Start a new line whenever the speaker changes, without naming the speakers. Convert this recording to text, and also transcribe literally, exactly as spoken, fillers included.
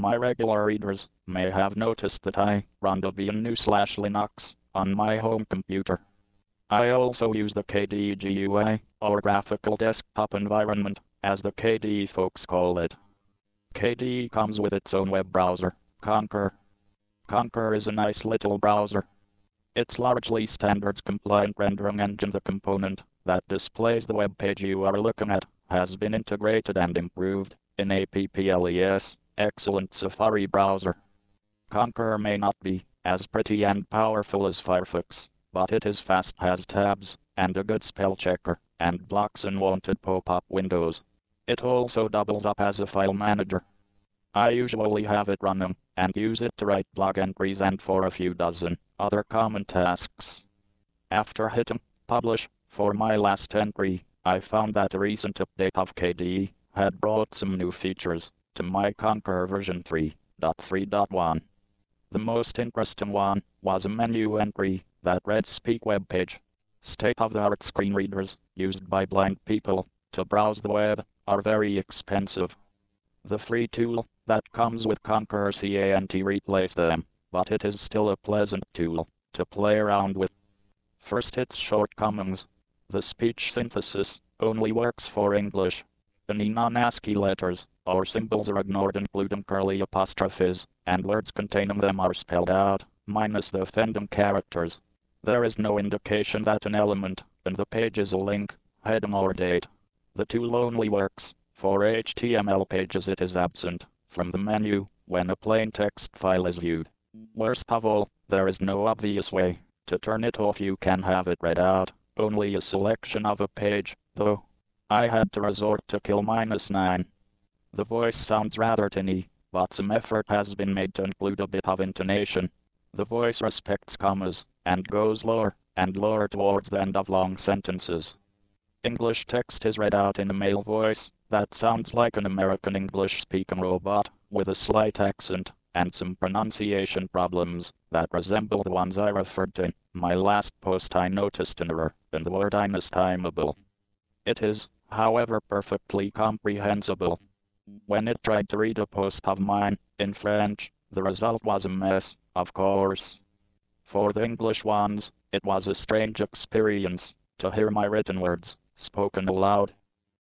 My regular readers may have noticed that I run Debian GNU slash Linux on my home computer. I also use the K D E G U I, or Graphical Desktop Environment, as the K D E folks call it. K D E comes with its own web browser, Konqueror. Konqueror is a nice little browser. It's largely standards-compliant rendering engine. The component that displays the web page you are looking at has been integrated and improved in AppLES, excellent Safari browser. Konqueror may not be as pretty and powerful as Firefox, but it is fast, has tabs, and a good spell checker, and blocks unwanted pop-up windows. It also doubles up as a file manager. I usually have it running and use it to write blog entries and for a few dozen other common tasks. After hitting publish for my last entry, I found that a recent update of K D E had brought some new features to my Konqueror version three point three point one. The most interesting one was a menu entry that read Speak Web Page. State-of-the-art screen readers used by blind people to browse the web are very expensive. The free tool that comes with Konqueror can't replace them, but it is still a pleasant tool to play around with. First, its shortcomings. The speech synthesis only works for English. Any non-ASCII letters or symbols are ignored, including curly apostrophes, and words containing them are spelled out, minus the offending characters. There is no indication that an element in the page is a link, heading, or date. The tool only works for H T M L pages. It is absent from the menu when a plain text file is viewed. Worst of all, there is no obvious way to turn it off. You can have it read out, only a selection of a page, though. I had to resort to kill minus nine. The voice sounds rather tinny, but some effort has been made to include a bit of intonation. The voice respects commas, and goes lower and lower towards the end of long sentences. English text is read out in a male voice that sounds like an American English-speaking robot, with a slight accent, and some pronunciation problems that resemble the ones I referred to in my last post. I noticed an error in the word inestimable. It is, however, perfectly comprehensible. When it tried to read a post of mine in French, the result was a mess, of course. For the English ones, it was a strange experience to hear my written words spoken aloud